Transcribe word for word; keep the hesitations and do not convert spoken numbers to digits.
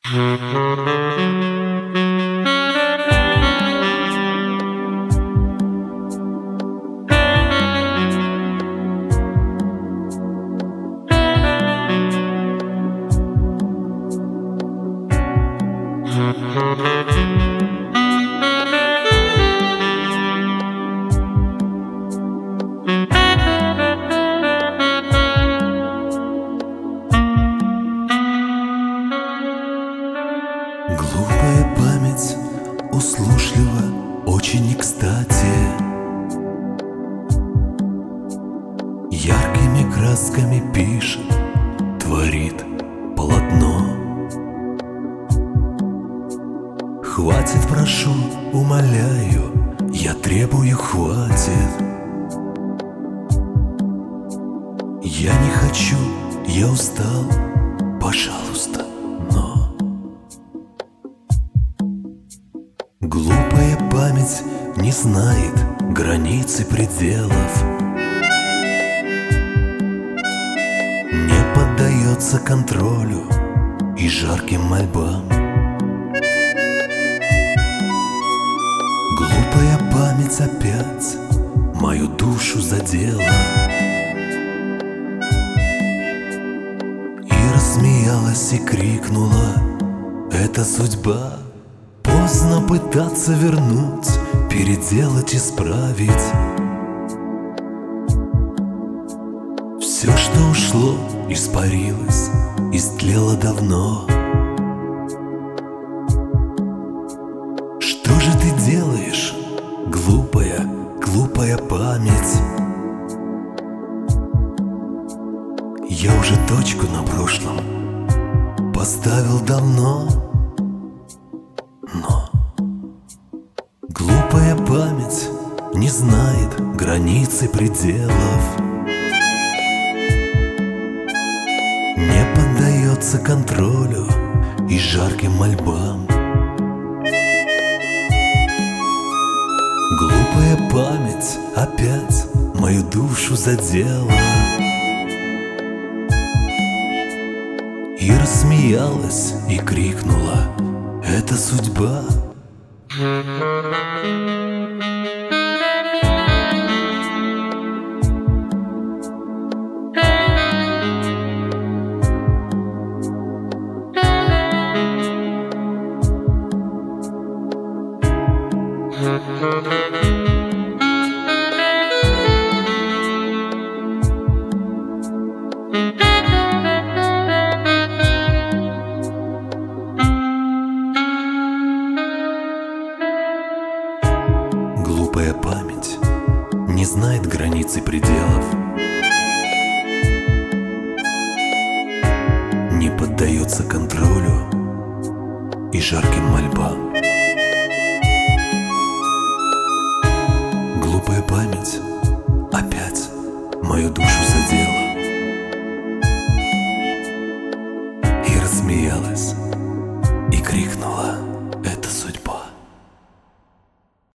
Глупая память услушлива, очень не кстати. Яркими красками пишет, творит полотно. Хватит, прошу, умоляю, я требую, хватит. Я не хочу, я устал, пожалуйста, но глупая память не знает границы пределов, не поддается контролю и жарким мольбам. Глупая память опять мою душу задела и рассмеялась и крикнула: это судьба. Поздно пытаться вернуть, переделать, исправить. Все, что ушло, испарилось, истлело давно. Что же ты делаешь, глупая, глупая память? Я уже точку на прошлом поставил давно. Но глупая память не знает границы пределов, не поддается контролю и жарким мольбам. Глупая память опять мою душу задела и рассмеялась и крикнула: это судьба. Глупая память не знает границы пределов, не поддается контролю и жарким мольбам. Глупая память опять мою душу задела